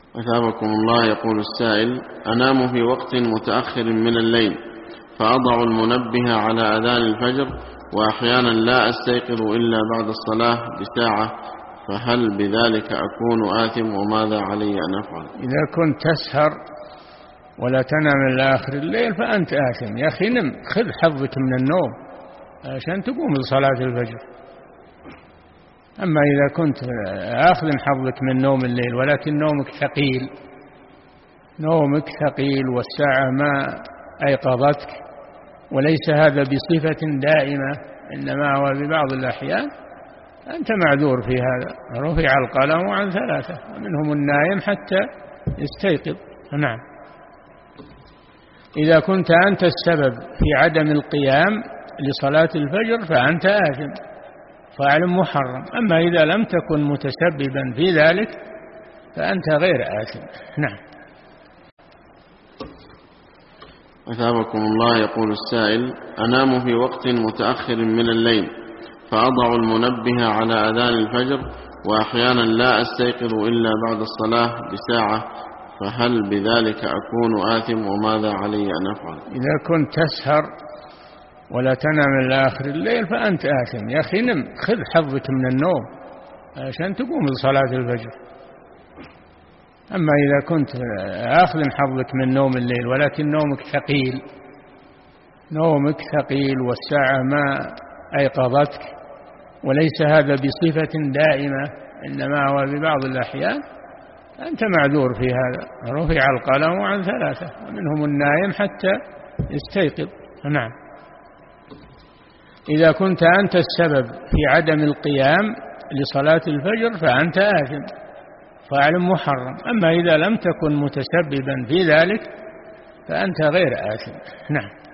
أثابكم الله. يقول السائل: أنام في وقت متأخر من الليل فأضع المنبه على أذان الفجر، وأحيانا لا أستيقظ إلا بعد الصلاة بساعة، فهل بذلك أكون آثم وماذا علي أن أفعل؟ إذا كنت تسهر ولا تنام إلا آخر الليل فأنت آثم. يا أخي نم، خذ حظك من النوم عشان تقوم لصلاة الفجر. أما إذا كنت آخذ حظك من نوم الليل ولكن نومك ثقيل والساعة ما أيقظتك، وليس هذا بصفة دائمة إنما هو ببعض الأحيان، أنت معذور في هذا. رفع القلم عن 3 ومنهم النائم حتى يستيقظ. نعم. إذا كنت أنت السبب في عدم القيام لصلاة الفجر فأنت آثم، فاعل محرم. أما إذا لم تكن متسببا في ذلك فأنت غير آثم. نعم. أثابكم الله. يقول السائل: أنام في وقت متأخر من الليل فأضع المنبه على أذان الفجر، وأحيانا لا أستيقظ إلا بعد الصلاة بساعة، فهل بذلك أكون آثم وماذا علي أن أفعل؟ إذا كنت تسهر ولا تنام إلا آخر الليل فأنت آثم. يا أخي نم، خذ حظك من النوم عشان تقوم لصلاة الفجر. أما إذا كنت آخذ حظك من نوم الليل ولكن نومك ثقيل والساعة ما أيقظتك، وليس هذا بصفة دائمة إنما هو ببعض الأحيان، أنت معذور في هذا. رفع القلم عن 3 ومنهم النائم حتى يستيقظ. نعم. إذا كنت أنت السبب في عدم القيام لصلاة الفجر فأنت آثم، فاعل محرم. أما إذا لم تكن متسببا في ذلك فأنت غير آثم. نعم.